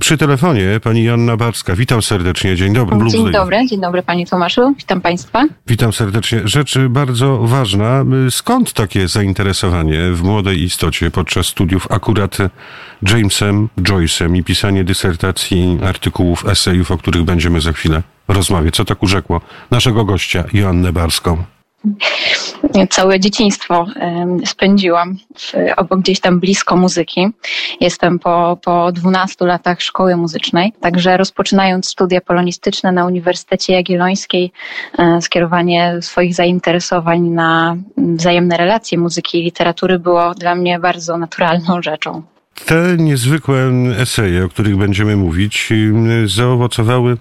Przy telefonie pani Joanna Barska. Witam serdecznie. Dzień dobry. Dzień dobry panie Tomaszu. Witam państwa. Witam serdecznie. Rzecz bardzo ważna. Skąd takie zainteresowanie w młodej istocie podczas studiów akurat Jamesem Joyce'em i pisanie dysertacji, artykułów, esejów, o których będziemy za chwilę rozmawiać? Co tak urzekło naszego gościa, Joannę Barską? Całe dzieciństwo spędziłam gdzieś tam blisko muzyki. Jestem po 12 latach szkoły muzycznej, także rozpoczynając studia polonistyczne na Uniwersytecie Jagiellońskiej, skierowanie swoich zainteresowań na wzajemne relacje muzyki i literatury było dla mnie bardzo naturalną rzeczą. Te niezwykłe eseje, o których będziemy mówić, zaowocowały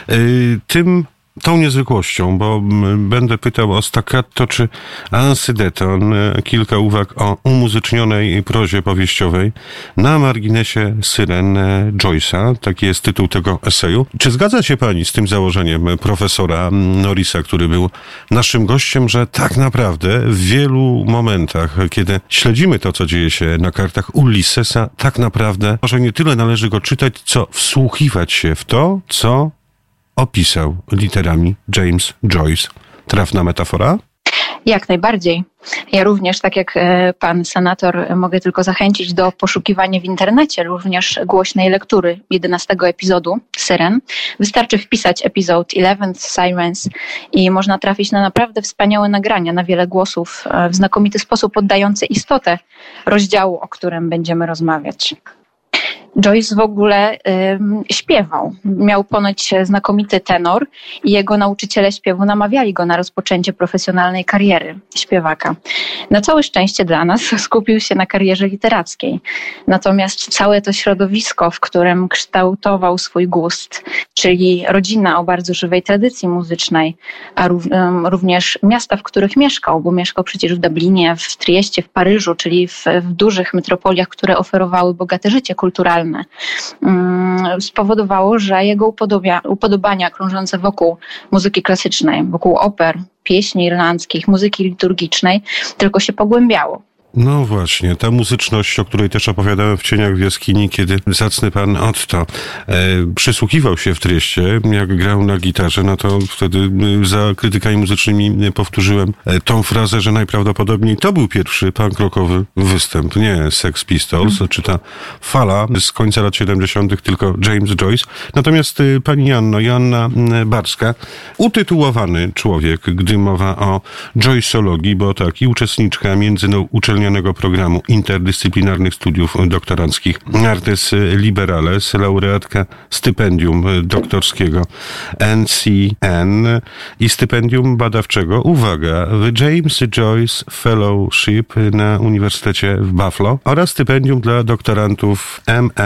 tą niezwykłością, bo będę pytał o staccato czy ansydeton, kilka uwag o umuzycznionej prozie powieściowej na marginesie Syren Joyce'a. Taki jest tytuł tego eseju. Czy zgadza się pani z tym założeniem profesora Norrisa, który był naszym gościem, że tak naprawdę w wielu momentach, kiedy śledzimy to, co dzieje się na kartach Ulyssesa, tak naprawdę może nie tyle należy go czytać, co wsłuchiwać się w to, co opisał literami James Joyce. Trafna metafora? Jak najbardziej. Ja również, tak jak pan senator, mogę tylko zachęcić do poszukiwania w internecie również głośnej lektury 11 epizodu Syren. Wystarczy wpisać epizod 11 Sirens i można trafić na naprawdę wspaniałe nagrania, na wiele głosów, w znakomity sposób oddające istotę rozdziału, o którym będziemy rozmawiać. Joyce w ogóle śpiewał. Miał ponoć znakomity tenor i jego nauczyciele śpiewu namawiali go na rozpoczęcie profesjonalnej kariery śpiewaka. Na całe szczęście dla nas skupił się na karierze literackiej. Natomiast całe to środowisko, w którym kształtował swój gust, czyli rodzina o bardzo żywej tradycji muzycznej, a również miasta, w których mieszkał, bo mieszkał przecież w Dublinie, w Trieście, w Paryżu, czyli w dużych metropoliach, które oferowały bogate życie kulturalne, spowodowało, że jego upodobania krążące wokół muzyki klasycznej, wokół oper, pieśni irlandzkich, muzyki liturgicznej tylko się pogłębiało. No właśnie, ta muzyczność, o której też opowiadałem w Cieniach w jaskini, kiedy zacny pan Otto przysłuchiwał się w Trieście, jak grał na gitarze, no to wtedy za krytykami muzycznymi powtórzyłem tą frazę, że najprawdopodobniej to był pierwszy punk rockowy występ, nie Sex Pistols, czy ta fala z końca lat 70., tylko James Joyce. Natomiast pani Joanna Barska, utytułowany człowiek, gdy mowa o Joyceologii, bo tak, i uczestniczka międzyuczelnianego programu interdyscyplinarnych studiów doktoranckich Artes Liberales, laureatka stypendium doktorskiego NCN i stypendium badawczego, uwaga, James Joyce Fellowship na Uniwersytecie w Buffalo oraz stypendium dla doktorantów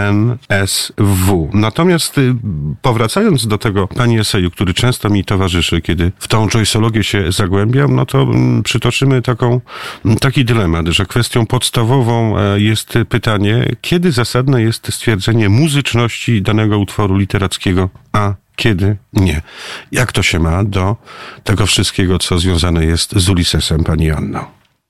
MNSW. Natomiast powracając do tego pani eseju, który często mi towarzyszy, kiedy w tą Joyceologię się zagłębiam, no to przytoczymy taki dylemat, że kwestią podstawową jest pytanie, kiedy zasadne jest stwierdzenie muzyczności danego utworu literackiego, a kiedy nie. Jak to się ma do tego wszystkiego, co związane jest z Ulyssesem, pani Joanno?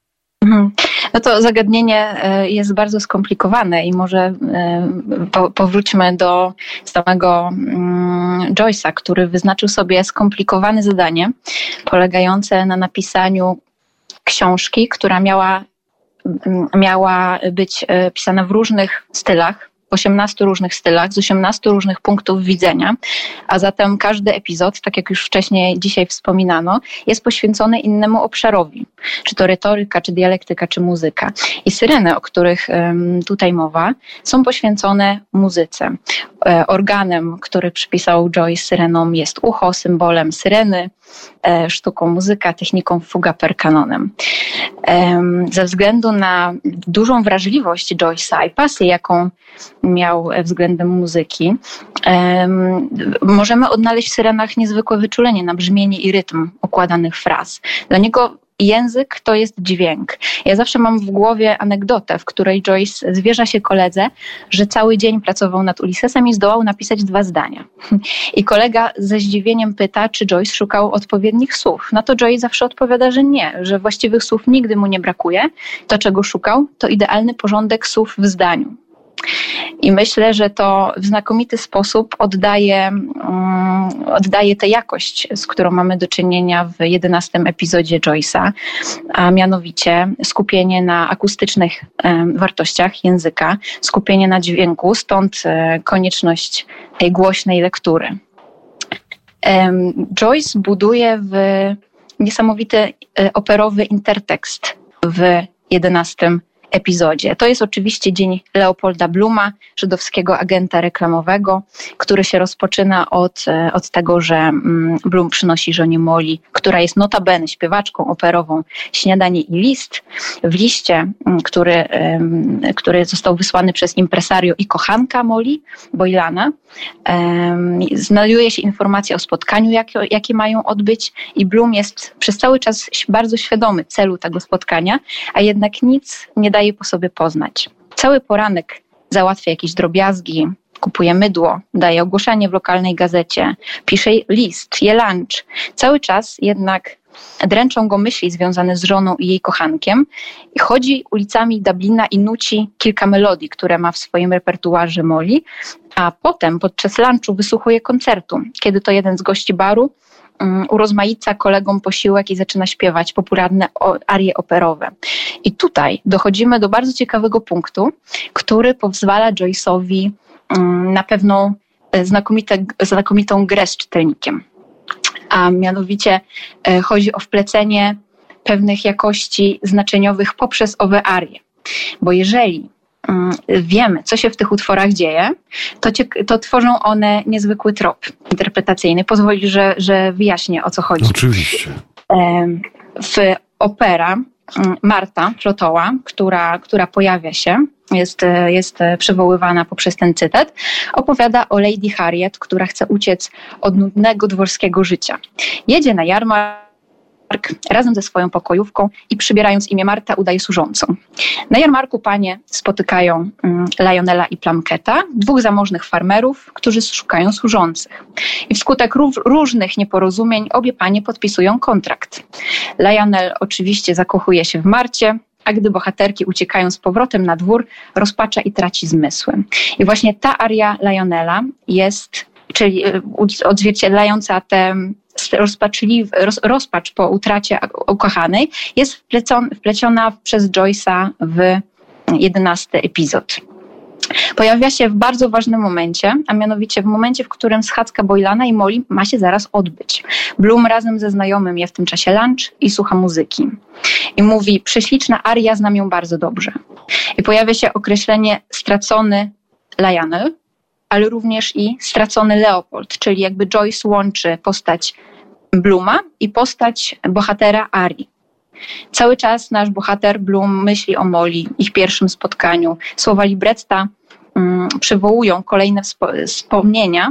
No to zagadnienie jest bardzo skomplikowane i może powróćmy do samego Joyce'a, który wyznaczył sobie skomplikowane zadanie polegające na napisaniu książki, która miała być pisana w różnych stylach, w 18 różnych stylach, z 18 różnych punktów widzenia, a zatem każdy epizod, tak jak już wcześniej dzisiaj wspominano, jest poświęcony innemu obszarowi, czy to retoryka, czy dialektyka, czy muzyka. I syreny, o których tutaj mowa, są poświęcone muzyce. Organem, który przypisał Joyce syrenom, jest ucho, symbolem syreny, sztuką muzyka, techniką fuga per kanonem. Ze względu na dużą wrażliwość Joyce'a i pasję, jaką miał względem muzyki, możemy odnaleźć w syrenach niezwykłe wyczulenie na brzmienie i rytm układanych fraz. Dla niego język to jest dźwięk. Ja zawsze mam w głowie anegdotę, w której Joyce zwierza się koledze, że cały dzień pracował nad Ulyssesem i zdołał napisać 2 zdania. I kolega ze zdziwieniem pyta, czy Joyce szukał odpowiednich słów. Na to Joyce zawsze odpowiada, że nie, że właściwych słów nigdy mu nie brakuje. To, czego szukał, to idealny porządek słów w zdaniu. I myślę, że to w znakomity sposób oddaje tę jakość, z którą mamy do czynienia w 11 epizodzie Joyce'a, a mianowicie skupienie na akustycznych wartościach języka, skupienie na dźwięku, stąd konieczność tej głośnej lektury. Joyce buduje w niesamowity operowy intertekst w 11 epizodzie. To jest oczywiście dzień Leopolda Blooma, żydowskiego agenta reklamowego, który się rozpoczyna od tego, że Bloom przynosi żonie Molly, która jest notabene śpiewaczką operową, śniadanie i list. W liście, który został wysłany przez impresario i kochanka Molly, Boylana, znajduje się informacja o spotkaniu, jakie mają odbyć, i Bloom jest przez cały czas bardzo świadomy celu tego spotkania, a jednak nic nie daje po sobie poznać. Cały poranek załatwia jakieś drobiazgi, kupuje mydło, daje ogłoszenie w lokalnej gazecie, pisze list, je lunch. Cały czas jednak dręczą go myśli związane z żoną i jej kochankiem i chodzi ulicami Dublina i nuci kilka melodii, które ma w swoim repertuarze Molly, a potem podczas lunchu wysłuchuje koncertu, kiedy to jeden z gości baru urozmaica kolegom posiłek i zaczyna śpiewać popularne arie operowe. I tutaj dochodzimy do bardzo ciekawego punktu, który pozwala Joyce'owi na pewną znakomitą grę z czytelnikiem. A mianowicie chodzi o wplecenie pewnych jakości znaczeniowych poprzez owe arie. Bo jeżeli wiemy, co się w tych utworach dzieje, to tworzą one niezwykły trop interpretacyjny. Pozwoli, że wyjaśnię, o co chodzi. Oczywiście. W opera Marta Flotowa, która pojawia się, jest przywoływana poprzez ten cytat, opowiada o Lady Harriet, która chce uciec od nudnego dworskiego życia. Jedzie na jarmark razem ze swoją pokojówką i przybierając imię Marta udaje służącą. Na jarmarku panie spotykają Lionela i Plunketta, dwóch zamożnych farmerów, którzy szukają służących. I wskutek różnych nieporozumień obie panie podpisują kontrakt. Lionel oczywiście zakochuje się w Marcie, a gdy bohaterki uciekają z powrotem na dwór, rozpacza i traci zmysły. I właśnie ta aria Lionela czyli odzwierciedlająca tę rozpacz po utracie ukochanej, jest wpleciona przez Joyce'a w 11 epizod. Pojawia się w bardzo ważnym momencie, a mianowicie w momencie, w którym schadzka Boylana i Molly ma się zaraz odbyć. Bloom razem ze znajomym je w tym czasie lunch i słucha muzyki. I mówi: prześliczna aria, znam ją bardzo dobrze. I pojawia się określenie stracony Lionel, ale również i stracony Leopold, czyli jakby Joyce łączy postać Blooma i postać bohatera arii. Cały czas nasz bohater Bloom myśli o Molly, ich pierwszym spotkaniu. Słowa libretta przywołują kolejne wspomnienia.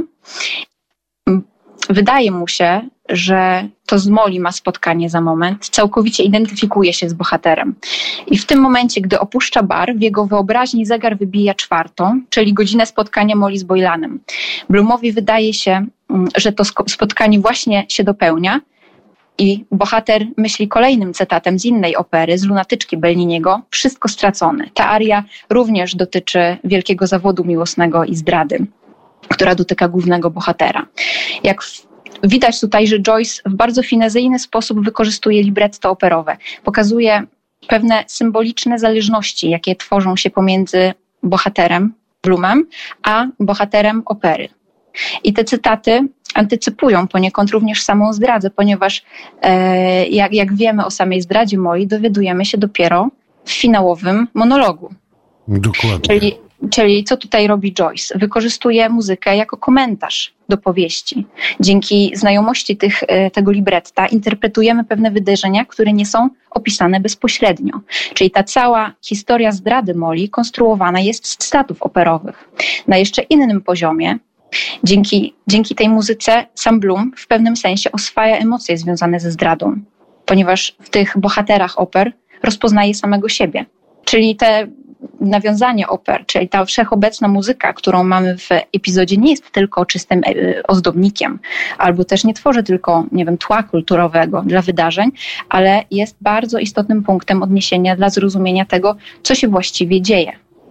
Wydaje mu się, że to z Molly ma spotkanie za moment. Całkowicie identyfikuje się z bohaterem. I w tym momencie, gdy opuszcza bar, w jego wyobraźni zegar wybija 4, czyli godzinę spotkania Molly z Boylanem. Bloomowi wydaje się, że to spotkanie właśnie się dopełnia i bohater myśli kolejnym cytatem z innej opery, z Lunatyczki Belliniego: wszystko stracone. Ta aria również dotyczy wielkiego zawodu miłosnego i zdrady, która dotyka głównego bohatera. Jak widać tutaj, że Joyce w bardzo finezyjny sposób wykorzystuje libretto operowe. Pokazuje pewne symboliczne zależności, jakie tworzą się pomiędzy bohaterem, Bloomem, a bohaterem opery. I te cytaty antycypują poniekąd również samą zdradę, ponieważ jak wiemy o samej zdradzie Molly, dowiadujemy się dopiero w finałowym monologu. Dokładnie. Czyli co tutaj robi Joyce? Wykorzystuje muzykę jako komentarz do powieści. Dzięki znajomości tego libretta interpretujemy pewne wydarzenia, które nie są opisane bezpośrednio. Czyli ta cała historia zdrady Molly konstruowana jest z cytatów operowych. Na jeszcze innym poziomie, dzięki tej muzyce sam Bloom w pewnym sensie oswaja emocje związane ze zdradą, ponieważ w tych bohaterach oper rozpoznaje samego siebie. Czyli te nawiązanie oper, czyli ta wszechobecna muzyka, którą mamy w epizodzie, nie jest tylko czystym ozdobnikiem, albo też nie tworzy tylko, tła kulturowego dla wydarzeń, ale jest bardzo istotnym punktem odniesienia dla zrozumienia tego, co się właściwie dzieje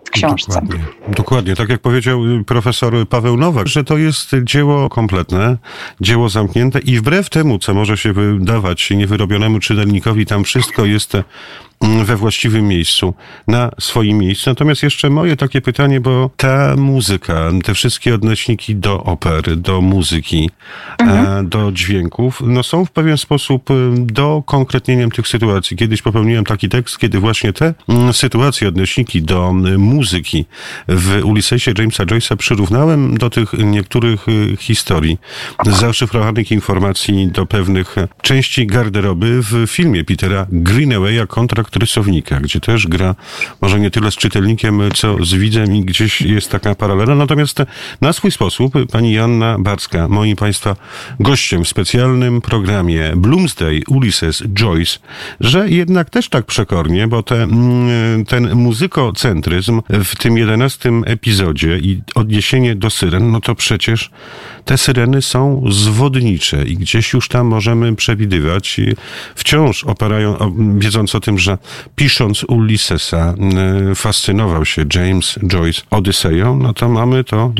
w książce. Dokładnie. Tak jak powiedział profesor Paweł Nowak, że to jest dzieło kompletne, dzieło zamknięte i wbrew temu, co może się wydawać niewyrobionemu czytelnikowi, tam wszystko jest we właściwym miejscu, na swoim miejscu. Natomiast jeszcze moje takie pytanie, bo ta muzyka, te wszystkie odnośniki do opery, do muzyki, do dźwięków, no są w pewien sposób dokonkretnieniem tych sytuacji. Kiedyś popełniłem taki tekst, kiedy właśnie te sytuacje, odnośniki do muzyki w Ulyssesie Jamesa Joyce'a przyrównałem do tych niektórych historii, zaszyfrowanych informacji do pewnych części garderoby w filmie Petera Greenawaya Kontrakt rysownika, gdzie też gra może nie tyle z czytelnikiem, co z widzem i gdzieś jest taka paralela. Natomiast na swój sposób pani Joanna Backa, moim państwa gościem w specjalnym programie Bloomsday Ulysses Joyce, że jednak też tak przekornie, bo ten muzykocentryzm w tym 11 epizodzie i odniesienie do syren, no to przecież te syreny są zwodnicze i gdzieś już tam możemy przewidywać, wciąż wiedząc o tym, że pisząc Ulyssesa fascynował się James Joyce Odyseją, no to mamy to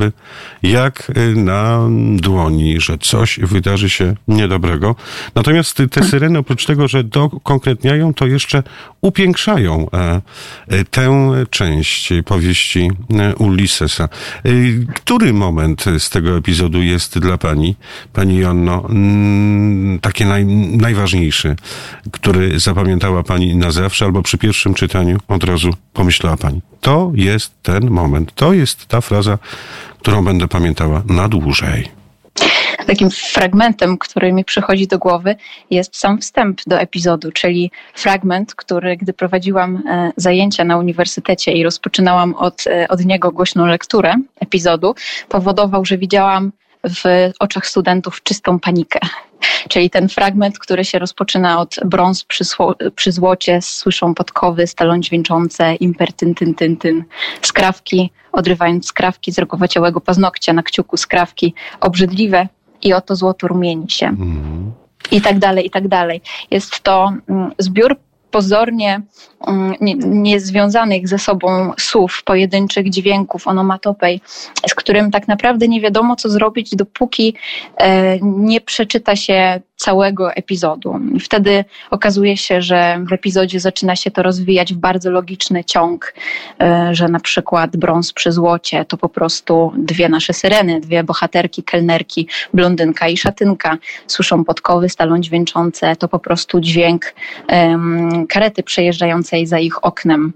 jak na dłoni, że coś wydarzy się niedobrego. Natomiast te syreny oprócz tego, że dokonkretniają, to jeszcze upiększają tę część powieści Ulyssesa. Który moment z tego epizodu jest dla pani Joanno, taki najważniejszy, który zapamiętała pani na zawsze, albo przy pierwszym czytaniu od razu pomyślała pani? To jest ten moment, to jest ta fraza, którą będę pamiętała na dłużej. Takim fragmentem, który mi przychodzi do głowy, jest sam wstęp do epizodu, czyli fragment, który, gdy prowadziłam zajęcia na uniwersytecie i rozpoczynałam od niego głośną lekturę epizodu, powodował, że widziałam w oczach studentów czystą panikę. Czyli ten fragment, który się rozpoczyna od brąz przy złocie, słyszą podkowy, stalą dźwięczące, imper tyn, tyn, tyn, tyn. Skrawki, odrywając skrawki z rogowaciałego paznokcia na kciuku skrawki, obrzydliwe i oto złoto rumieni się. I tak dalej, i tak dalej. Jest to zbiór pozornie niezwiązanych ze sobą słów, pojedynczych dźwięków, onomatopej, z którym tak naprawdę nie wiadomo, co zrobić, dopóki nie przeczyta się całego epizodu. I wtedy okazuje się, że w epizodzie zaczyna się to rozwijać w bardzo logiczny ciąg, że na przykład brąz przy złocie to po prostu dwie nasze syreny, dwie bohaterki, kelnerki, blondynka i szatynka, słyszą podkowy, stalą dźwięczące, to po prostu dźwięk karety przejeżdżającej za ich oknem.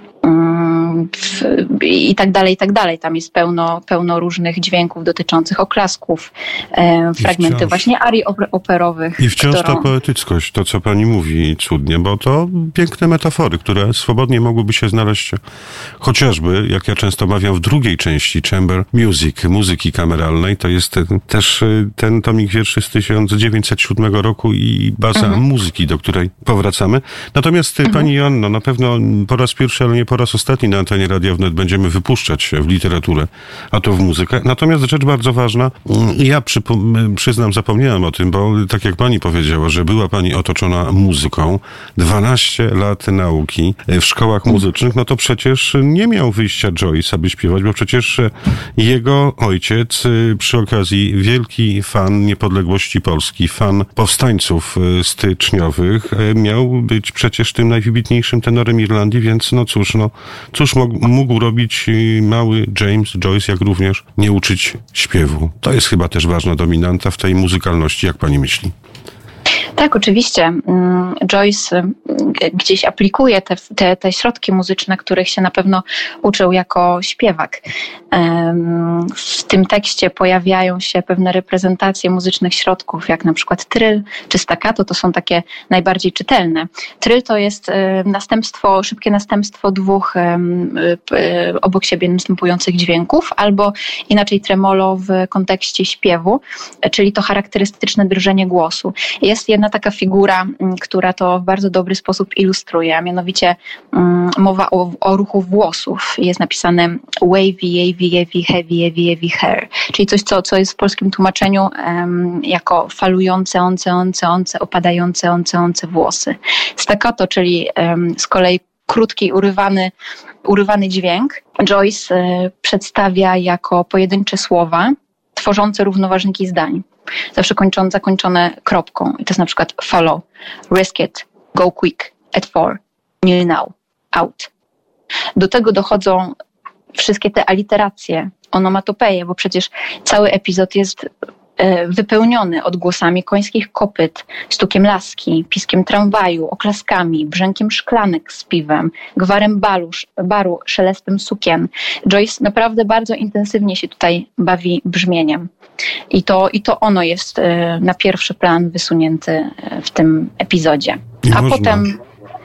I tak dalej, i tak dalej. Tam jest pełno różnych dźwięków dotyczących oklasków, fragmenty właśnie arii operowych. I wciąż ta poetyckość, to co pani mówi cudnie, bo to piękne metafory, które swobodnie mogłyby się znaleźć chociażby, jak ja często mawiam, w drugiej części Chamber Music, muzyki kameralnej. To jest też ten tomik wierszy z 1907 roku i baza muzyki, do której powracamy. Natomiast pani Joanno, na pewno po raz pierwszy, ale nie po raz ostatni na antenie Radia Wnet będziemy wypuszczać się w literaturę, a to w muzykę. Natomiast rzecz bardzo ważna, ja przyznam, zapomniałem o tym, bo tak jak pani powiedziała, że była pani otoczona muzyką, 12 lat nauki w szkołach muzycznych, no to przecież nie miał wyjścia Joyce, aby śpiewać, bo przecież jego ojciec, przy okazji wielki fan niepodległości Polski, fan powstańców styczniowych, miał być przecież tym najwybitniejszym tenorem Irlandii, więc cóż mógł robić mały James Joyce, jak również nie uczyć śpiewu. To jest chyba też ważna dominanta w tej muzykalności, jak pani myśli? Tak, oczywiście. Joyce gdzieś aplikuje te środki muzyczne, których się na pewno uczył jako śpiewak. W tym tekście pojawiają się pewne reprezentacje muzycznych środków, jak na przykład tryl czy staccato, to są takie najbardziej czytelne. Tryl to jest szybkie następstwo dwóch obok siebie następujących dźwięków, albo inaczej tremolo w kontekście śpiewu, czyli to charakterystyczne drżenie głosu. Jest jedna taka figura, która to w bardzo dobry sposób ilustruje, a mianowicie mowa o ruchu włosów. Jest napisane wavy, heavy hair, czyli coś, co jest w polskim tłumaczeniu jako falujące, opadające włosy. Staccato, czyli z kolei krótki, urywany dźwięk Joyce przedstawia jako pojedyncze słowa tworzące równoważniki zdań. Zawsze zakończone kropką. I to jest na przykład follow, risk it, go quick, at 4, kneel now, out. Do tego dochodzą wszystkie te aliteracje, onomatopeje, bo przecież cały epizod jest wypełniony odgłosami końskich kopyt, stukiem laski, piskiem tramwaju, oklaskami, brzękiem szklanek z piwem, gwarem baru, szelestem sukien. Joyce naprawdę bardzo intensywnie się tutaj bawi brzmieniem. I to ono jest na pierwszy plan wysunięte w tym epizodzie. Potem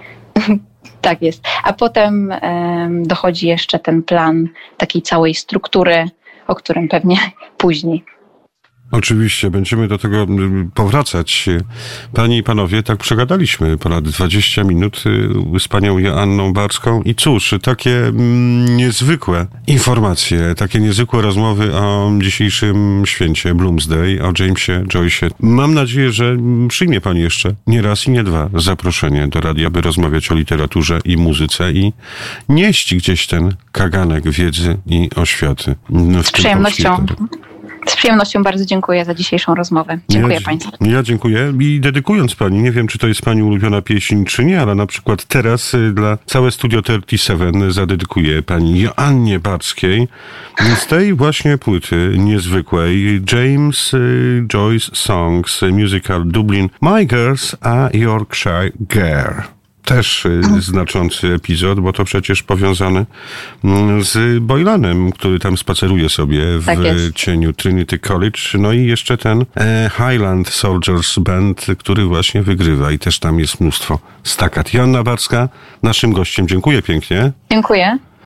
tak jest. A potem dochodzi jeszcze ten plan takiej całej struktury, o którym pewnie później. Oczywiście, będziemy do tego powracać. Panie i panowie, tak przegadaliśmy ponad 20 minut z panią Joanną Barską i cóż, takie niezwykłe informacje, takie niezwykłe rozmowy o dzisiejszym święcie Bloomsday, o Jamesie Joyce'ie. Mam nadzieję, że przyjmie pani jeszcze nie raz i nie dwa zaproszenie do radia, by rozmawiać o literaturze i muzyce i nieść gdzieś ten kaganek wiedzy i oświaty. Z przyjemnością. Z przyjemnością bardzo dziękuję za dzisiejszą rozmowę. Dziękuję Państwu. Ja dziękuję i dedykując Pani, nie wiem, czy to jest Pani ulubiona pieśń, czy nie, ale na przykład teraz dla całe Studio 37 zadedykuję Pani Joannie Barskiej z tej właśnie płyty niezwykłej James Joyce Songs Musical Dublin My Girls a Yorkshire Girl. Też znaczący epizod, bo to przecież powiązany z Boylanem, który tam spaceruje sobie w cieniu Trinity College. No i jeszcze ten Highland Soldiers Band, który właśnie wygrywa i też tam jest mnóstwo stakat. Joanna Barska, naszym gościem. Dziękuję pięknie. Dziękuję.